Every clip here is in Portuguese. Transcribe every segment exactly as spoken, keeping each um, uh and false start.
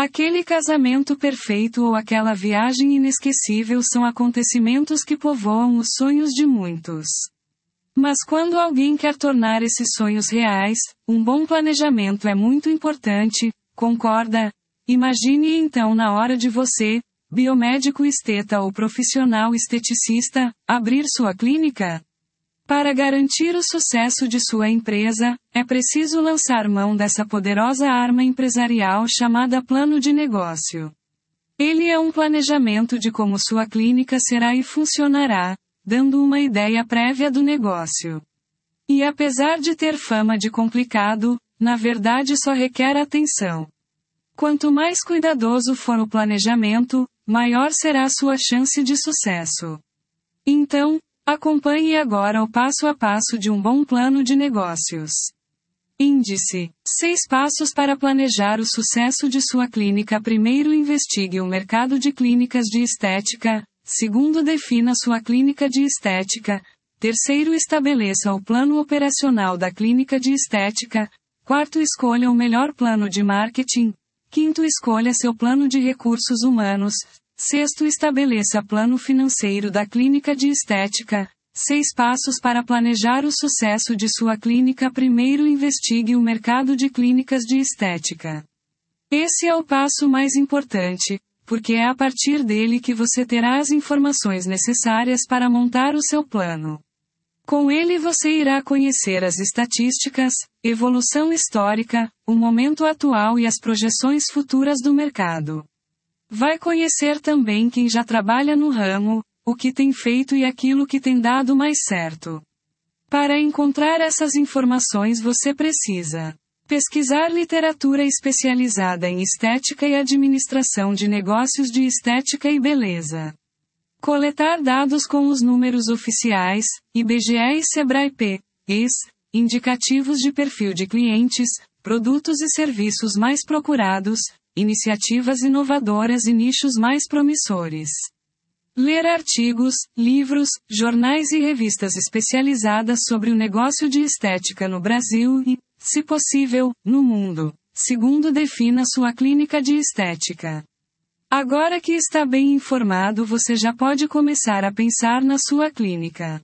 Aquele casamento perfeito ou aquela viagem inesquecível são acontecimentos que povoam os sonhos de muitos. Mas quando alguém quer tornar esses sonhos reais, um bom planejamento é muito importante, concorda? Imagine então na hora de você, biomédico esteta ou profissional esteticista, abrir sua clínica. Para garantir o sucesso de sua empresa, é preciso lançar mão dessa poderosa arma empresarial chamada plano de negócio. Ele é um planejamento de como sua clínica será e funcionará, dando uma ideia prévia do negócio. E apesar de ter fama de complicado, na verdade só requer atenção. Quanto mais cuidadoso for o planejamento, maior será sua chance de sucesso. Então, acompanhe agora o passo a passo de um bom plano de negócios. Índice: seis passos para planejar o sucesso de sua clínica. Primeiro, investigue o mercado de clínicas de estética. Segundo, defina sua clínica de estética. Terceiro, estabeleça o plano operacional da clínica de estética. Quarto, escolha o melhor plano de marketing. Quinto, escolha seu plano de recursos humanos. Sexto, estabeleça plano financeiro da clínica de estética. Seis passos para planejar o sucesso de sua clínica. Primeiro, investigue o mercado de clínicas de estética. Esse é o passo mais importante, porque é a partir dele que você terá as informações necessárias para montar o seu plano. Com ele você irá conhecer as estatísticas, evolução histórica, o momento atual e as projeções futuras do mercado. Vai conhecer também quem já trabalha no ramo, o que tem feito e aquilo que tem dado mais certo. Para encontrar essas informações você precisa pesquisar literatura especializada em estética e administração de negócios de estética e beleza. Coletar dados com os números oficiais, I B G E e Sebrae-P, I S, indicativos de perfil de clientes, produtos e serviços mais procurados, iniciativas inovadoras e nichos mais promissores. Ler artigos, livros, jornais e revistas especializadas sobre o negócio de estética no Brasil e, se possível, no mundo. Segundo, defina sua clínica de estética. Agora que está bem informado, você já pode começar a pensar na sua clínica.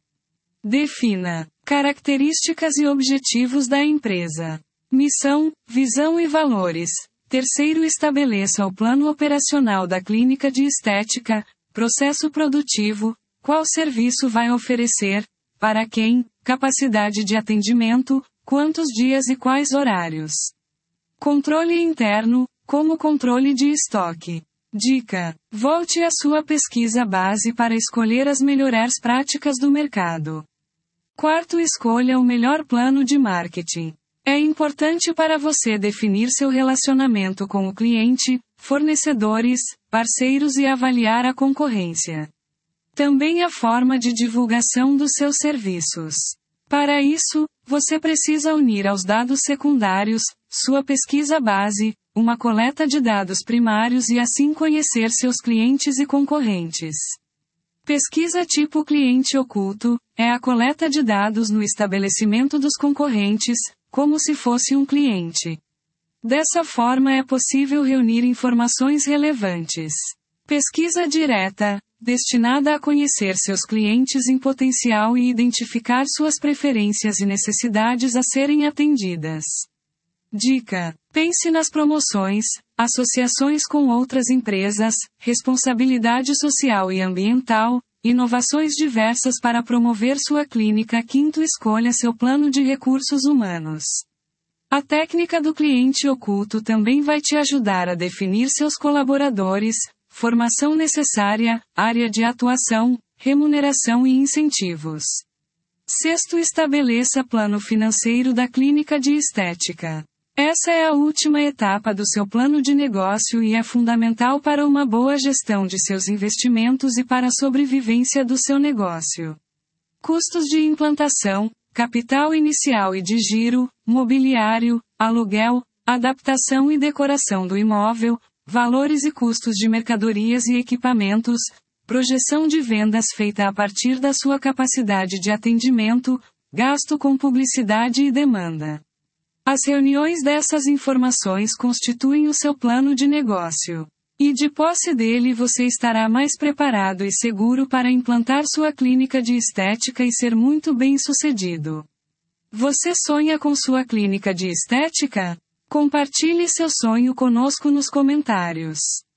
Defina características e objetivos da empresa. Missão, visão e valores. Terceiro, estabeleça o plano operacional da clínica de estética. Processo produtivo, qual serviço vai oferecer, para quem, capacidade de atendimento, quantos dias e quais horários. Controle interno, como controle de estoque. Dica: volte à sua pesquisa base para escolher as melhores práticas do mercado. Quarto, escolha o melhor plano de marketing. É importante para você definir seu relacionamento com o cliente, fornecedores, parceiros e avaliar a concorrência. Também a forma de divulgação dos seus serviços. Para isso, você precisa unir aos dados secundários, sua pesquisa base, uma coleta de dados primários e assim conhecer seus clientes e concorrentes. Pesquisa tipo cliente oculto, é a coleta de dados no estabelecimento dos concorrentes, como se fosse um cliente. Dessa forma é possível reunir informações relevantes. Pesquisa direta, destinada a conhecer seus clientes em potencial e identificar suas preferências e necessidades a serem atendidas. Dica: pense nas promoções, associações com outras empresas, responsabilidade social e ambiental, inovações diversas para promover sua clínica. Quinto, escolha seu plano de recursos humanos. A técnica do cliente oculto também vai te ajudar a definir seus colaboradores, formação necessária, área de atuação, remuneração e incentivos. Sexto, estabeleça plano financeiro da clínica de estética. Essa é a última etapa do seu plano de negócio e é fundamental para uma boa gestão de seus investimentos e para a sobrevivência do seu negócio. Custos de implantação, capital inicial e de giro, mobiliário, aluguel, adaptação e decoração do imóvel, valores e custos de mercadorias e equipamentos, projeção de vendas feita a partir da sua capacidade de atendimento, gasto com publicidade e demanda. As reuniões dessas informações constituem o seu plano de negócio. E de posse dele você estará mais preparado e seguro para implantar sua clínica de estética e ser muito bem-sucedido. Você sonha com sua clínica de estética? Compartilhe seu sonho conosco nos comentários.